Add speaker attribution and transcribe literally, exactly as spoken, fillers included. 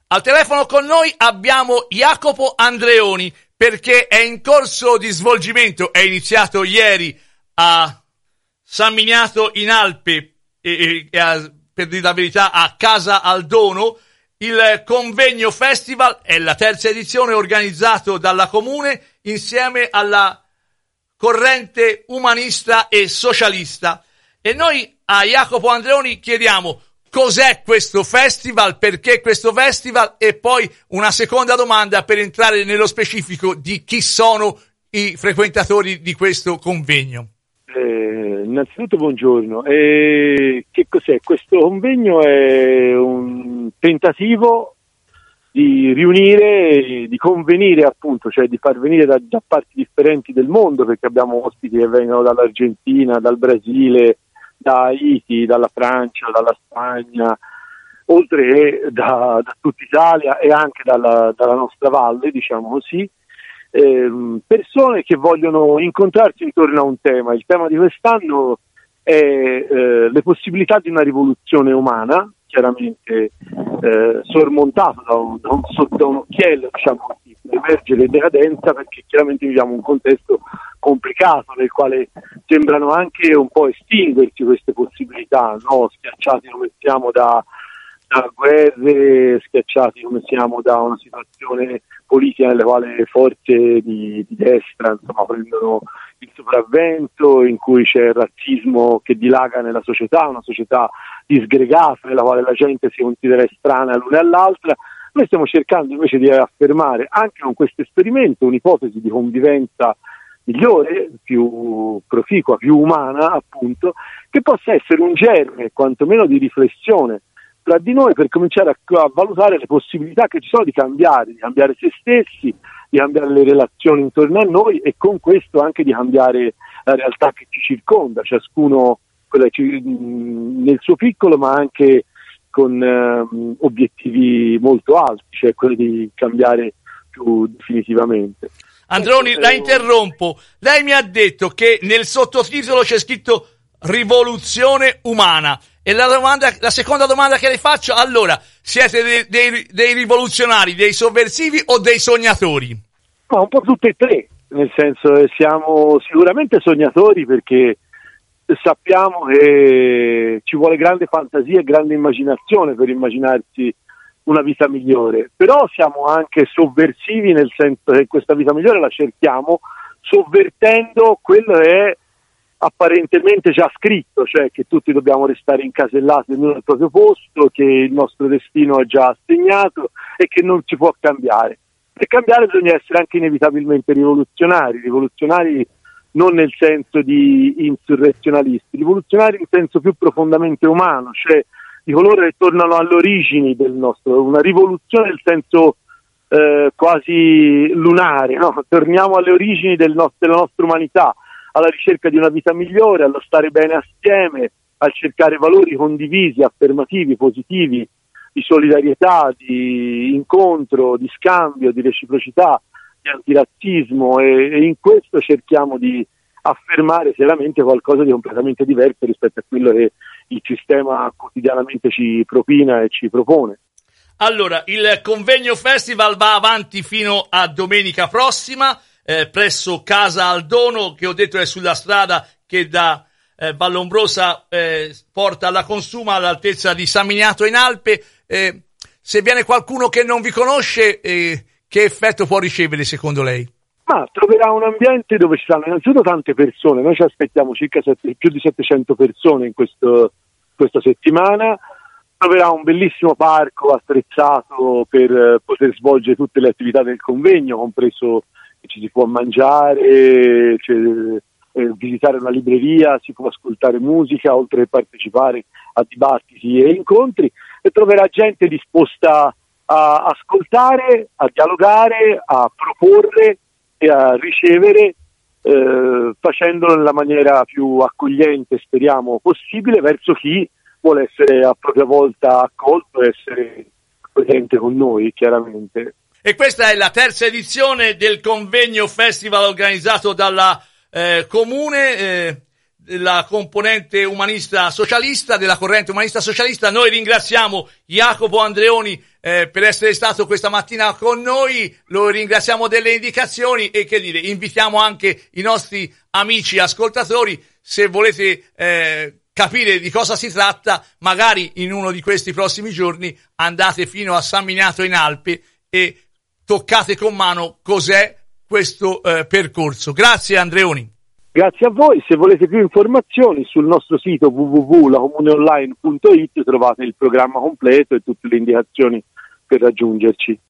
Speaker 1: Al telefono con noi abbiamo Jacopo Andreoni, perché è in corso di svolgimento, è iniziato ieri a San Miniato in Alpe e, e a, per dire la verità a Casa Aldono, il convegno festival. È la terza edizione, organizzato dalla Comune insieme alla corrente umanista e socialista. E noi a Jacopo Andreoni chiediamo: cos'è questo festival, perché questo festival, e poi una seconda domanda per entrare nello specifico di chi sono i frequentatori di questo convegno.
Speaker 2: Eh, innanzitutto buongiorno. Eh, che cos'è? Questo convegno è un tentativo di riunire, di convenire appunto, cioè di far venire da, da parti differenti del mondo, perché abbiamo ospiti che vengono dall'Argentina, dal Brasile, da Haiti, dalla Francia, dalla Spagna, oltre che da, da tutta Italia e anche dalla, dalla nostra valle, diciamo così, eh, persone che vogliono incontrarsi intorno a un tema. Il tema di quest'anno è eh, le possibilità di una rivoluzione umana, chiaramente eh, sormontato da un, da un, da un occhiello, diciamo così, per emergere decadenza, perché chiaramente viviamo un contesto complicato nel quale sembrano anche un po' estinguersi queste possibilità, no? Schiacciati come siamo da, da guerre, schiacciati come siamo da una situazione politica nella quale le forze di, di destra insomma prendono il sopravvento, in cui c'è il razzismo che dilaga nella società, una società disgregata nella quale la gente si considera estranea l'una all'altra. Noi stiamo cercando invece di affermare anche con questo esperimento un'ipotesi di convivenza migliore, più proficua, più umana appunto, che possa essere un germe quantomeno di riflessione tra di noi, per cominciare a, a valutare le possibilità che ci sono di cambiare, di cambiare se stessi, di cambiare le relazioni intorno a noi e con questo anche di cambiare la realtà che ci circonda, ciascuno nel suo piccolo, ma anche con eh, obiettivi molto alti, cioè quelli di cambiare più definitivamente.
Speaker 1: Andreoni, la interrompo. Lei mi ha detto che nel sottotitolo c'è scritto rivoluzione umana. E la domanda, la seconda domanda che le faccio, allora, siete dei, dei, dei rivoluzionari, dei sovversivi o dei sognatori?
Speaker 2: No, un po' tutte e tre, nel senso che siamo sicuramente sognatori, perché sappiamo che ci vuole grande fantasia e grande immaginazione per immaginarsi una vita migliore, però siamo anche sovversivi, nel senso che questa vita migliore la cerchiamo sovvertendo quello che è apparentemente già scritto, cioè che tutti dobbiamo restare incasellati ognuno al proprio posto, che il nostro destino è già assegnato e che non si può cambiare. Per cambiare bisogna essere anche inevitabilmente rivoluzionari, rivoluzionari non nel senso di insurrezionalisti, rivoluzionari in senso più profondamente umano, cioè di coloro che tornano alle origini del nostro, una rivoluzione nel senso eh, quasi lunare, no? Torniamo alle origini del nostro, della nostra umanità, alla ricerca di una vita migliore, allo stare bene assieme, al cercare valori condivisi, affermativi, positivi, di solidarietà, di incontro, di scambio, di reciprocità, di antirazzismo, e, e in questo cerchiamo di affermare seriamente qualcosa di completamente diverso rispetto a quello che il sistema quotidianamente ci propina e ci propone.
Speaker 1: Allora, il convegno festival va avanti fino a domenica prossima, eh, presso Casa Aldono, che ho detto è sulla strada che da eh, Vallombrosa eh, porta alla Consuma, all'altezza di San Miniato in Alpe. Eh, se viene qualcuno che non vi conosce, eh, che effetto può ricevere secondo lei?
Speaker 2: Ma troverà un ambiente dove ci saranno innanzitutto tante persone. Noi ci aspettiamo circa sette, più di settecento persone in questo, questa settimana. Troverà un bellissimo parco attrezzato per eh, poter svolgere tutte le attività del convegno, compreso che ci si può mangiare, cioè, eh, visitare una libreria, si può ascoltare musica, oltre che partecipare a dibattiti e incontri, e troverà gente disposta a ascoltare, a dialogare, a proporre e a ricevere, eh, facendolo nella maniera più accogliente, speriamo, possibile, verso chi vuole essere a propria volta accolto e essere presente con noi, chiaramente.
Speaker 1: E questa è la terza edizione del convegno festival organizzato dalla eh, Comune, eh, della componente umanista socialista, della corrente umanista socialista. Noi ringraziamo Jacopo Andreoni eh, per essere stato questa mattina con noi, lo ringraziamo delle indicazioni e che dire, invitiamo anche i nostri amici ascoltatori, se volete eh, capire di cosa si tratta, magari in uno di questi prossimi giorni andate fino a San Miniato in Alpi e toccate con mano cos'è questo eh, percorso. Grazie Andreoni.
Speaker 2: Grazie a voi, se volete più informazioni sul nostro sito w w w punto la comune online punto i t trovate il programma completo e tutte le indicazioni per raggiungerci.